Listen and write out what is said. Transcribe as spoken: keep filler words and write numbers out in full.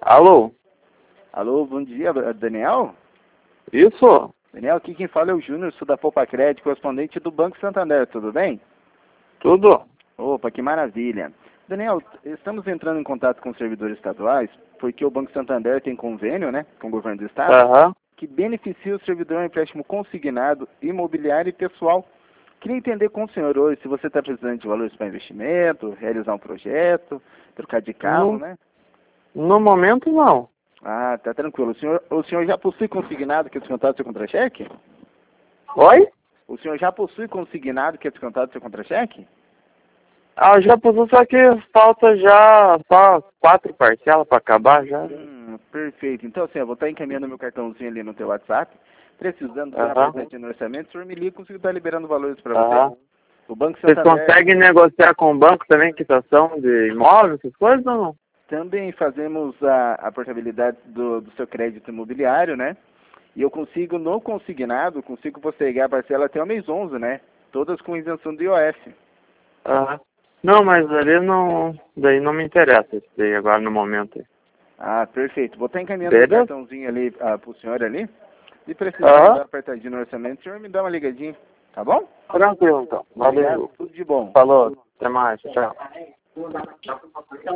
Alô? Alô, bom dia, Daniel? Isso? Daniel, aqui quem fala é o Júnior, sou da Poupa Crédito, correspondente do Banco Santander, tudo bem? Tudo? Opa, que maravilha. Daniel, estamos entrando em contato com os servidores estaduais, porque o Banco Santander tem convênio, né, com o governo do estado, Aham. que beneficia o servidor em empréstimo consignado, imobiliário e pessoal. Queria entender com o senhor hoje se você está precisando de valores para investimento, realizar um projeto, trocar de carro, No, né? no momento, não. Ah, tá tranquilo. O senhor, o senhor já possui consignado que é descontado do seu contra-cheque? Oi? O senhor já possui consignado que é descontado do seu contra-cheque? Ah, já posou, só que falta já só quatro parcelas para acabar já. Hum, perfeito. Então, assim, eu vou estar encaminhando meu cartãozinho ali no teu WhatsApp. Precisando ser Aham. apresente no orçamento, o senhor me liga e consigo estar liberando valores para Aham. você. O Banco Vocês Santander conseguem negociar com o banco também quitação de imóveis, essas coisas ou não? também fazemos a, a portabilidade do, do seu crédito imobiliário, né? E eu consigo, no consignado, consigo postergar a parcela até o mês onze, né? Todas com isenção do I O F. Aham. Não, mas ali não. Daí não me interessa isso daí agora no momento. Ah, perfeito. Vou estar encaminhando meu Beleza? cartãozinho ali ah, pro senhor ali. Se precisar Aham. dar apertadinho no orçamento, o senhor me dá uma ligadinha, tá bom? Tranquilo então. Obrigado, Valeu. tudo de bom. Falou. Até mais. Tchau.